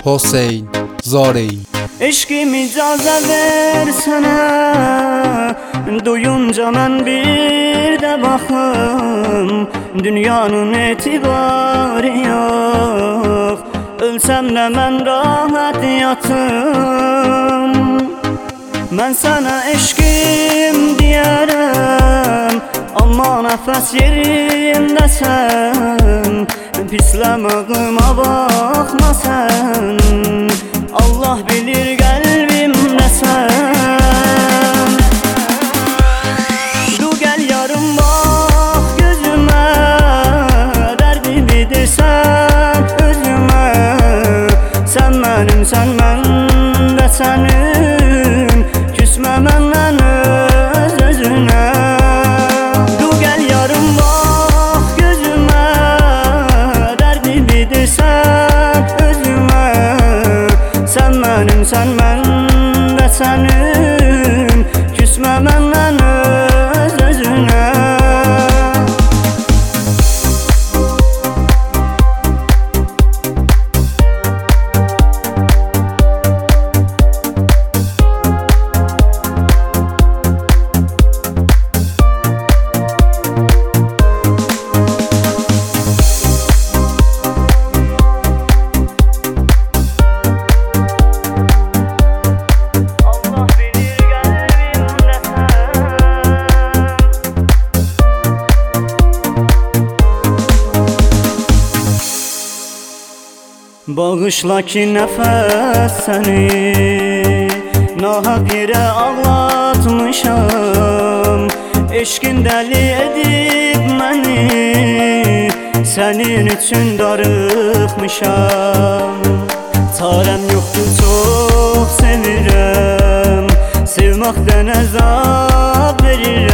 Hüseyin Zareyi. Eşkim icazə versənə, duyunca mən bir də baxım. Dünyanın etibarı yox, ölsəm də mən rahat yatım. Mən sənə eşkim deyərəm, amma nəfəs yerindəsən. Pisləməğimə baxma sən, Allah bilir qəlbimdəsən. Du gəl yarım bax gözümə, dərdimi desən özümə. Sən mənim, sən məndə sənin, küsmə məndən öz özünə. Du gəl yarım bax gözümə, dərdimi desən özümə. Sən mənim, sən məndə sənin, küsmə məndən öz özünə. Bağışla ki nəfəs səni nahaq yerə ağlatmışam. Eşqin dəli edib məni, sənin üçün darıxmışam. Çarəm yoxdur, çox sevirəm, sevməkdən əzab verirəm.